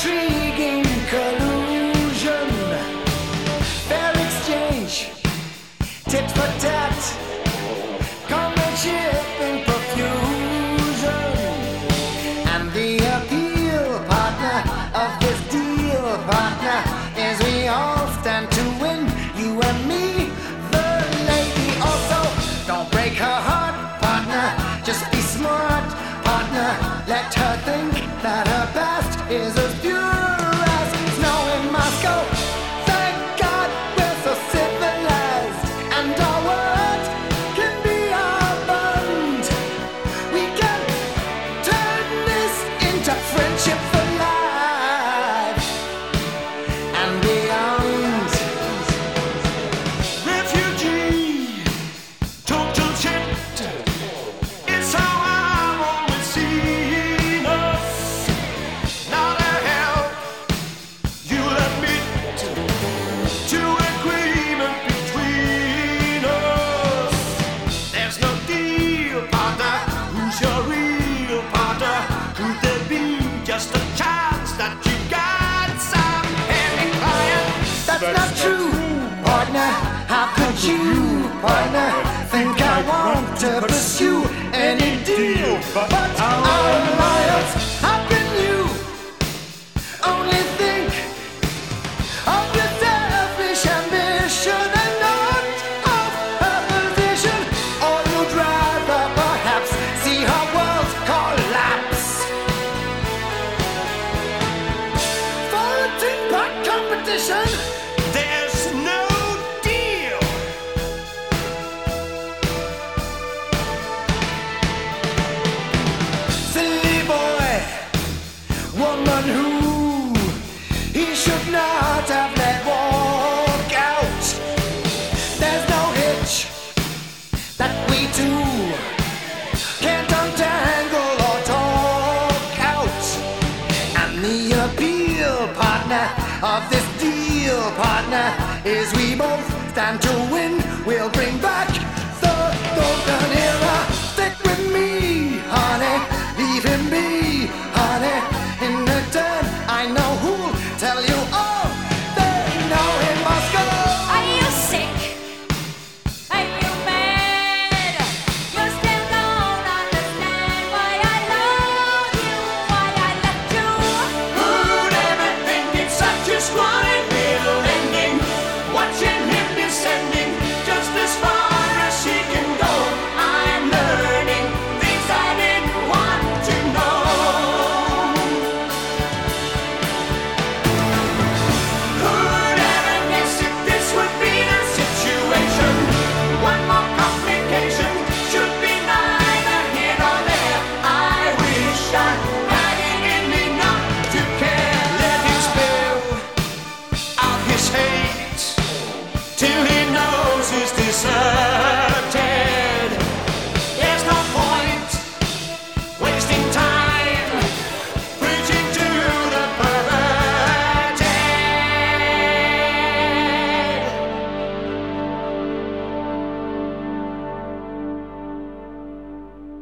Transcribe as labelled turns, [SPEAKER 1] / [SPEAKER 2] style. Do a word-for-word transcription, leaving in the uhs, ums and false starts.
[SPEAKER 1] intriguing collusion, fair exchange, tit for tat, comradeship in profusion, and the appeal partner of this deal partner is we all stand to win, you and me. The lady also, don't break her heart, partner, just be smart, partner, let her think that her past is as pure as snow in Moscow. Thank God we're so civilized, and our words can be our bond. We can turn this into friendship for life and beyond.
[SPEAKER 2] Refugee, total shit. It's how I've always seen us. Now the hell you admit to agreement between us. There's no deal, partner. Who's your real partner? Could there be just a chance that you got some heavy client?
[SPEAKER 1] That's not true, partner. How could you, partner, think I want to pursue any deal but our alliance? How can you only think of your selfish ambition and not of her position? Or you'd rather perhaps see her world collapse for a tin-pot competition?
[SPEAKER 2] There's no deal.
[SPEAKER 1] Silly boy, woman who he should not have let walk out. There's no hitch that we two can't untangle or talk out. And the appeal partner of this deal partner is we both stand to win. We'll bring back the golden era. Stick with me, honey. Leave him be, honey. In return, I know who'll tell you all they know in Moscow.
[SPEAKER 3] Are you sick? Are you mad? You still don't understand why I love you, why I left you.
[SPEAKER 2] Who'd ever think it's such a squalid little ending? Watching him descending just as far as he can go. I'm learning things I didn't want to know. Who'd ever guess that this would be the situation? One more complication should be neither here nor there. I wish I